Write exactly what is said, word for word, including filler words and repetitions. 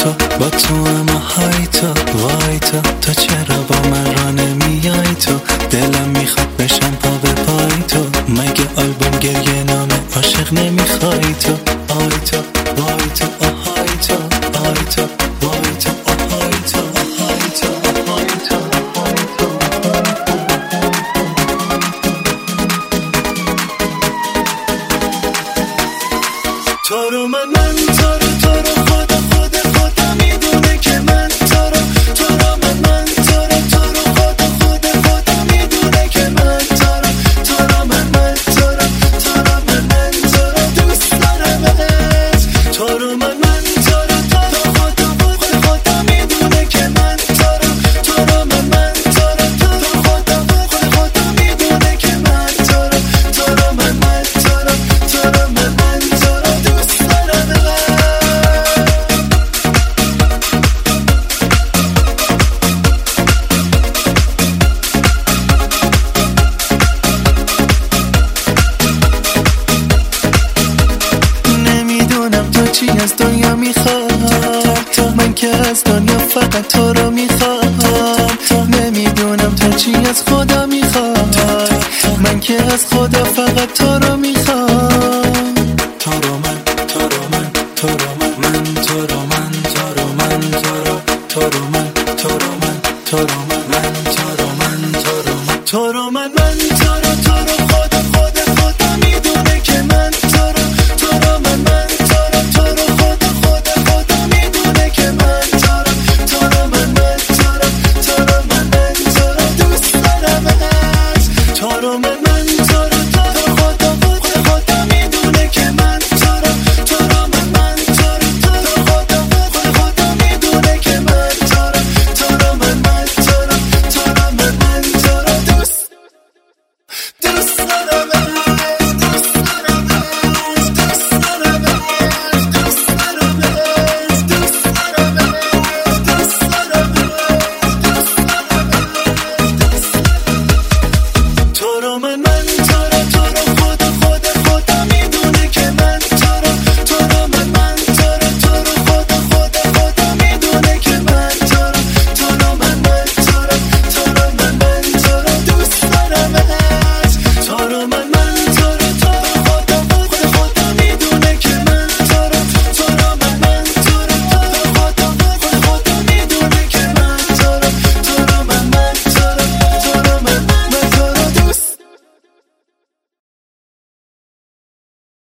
تو با تو اما های تو وای تو تو چرا با من را نمیای تو دلم میخواد بشم پا به پای تو مگه آلبوم گریه نامه عاشق نمیخوای تو آی تو وای تو آهای تو آی تو وای تو آهای تو آهای تو آهای تو آهای تو تو رو من من تو رو تو رو خدا خدا خدا میدونه که من تو رو تو رو من من تو رو تو رو خدا خدا خدا میدونه که من تو رو تو رو من من تو رو تو رو من من تو رو دوست دارمت تو رو من من تو رو تو رو خدا خدا خدا میدونه که من تو رو تو رو من من تو رو تو رو خدا خدا خدا میدونه که من تو رو تو رو من من تو رو تو رو من من تو رو دوست نمیدونم تو چی از دنیا میخواد من که از دنیا فقط تو رو میخواد نمیدونم تو چی از خدا میخواد من که از خدا فقط تو رو میخواد تو رو من تو رو من تو رو من من تو رو من تو رو من تو رو تو رو من تو رو من تو رو من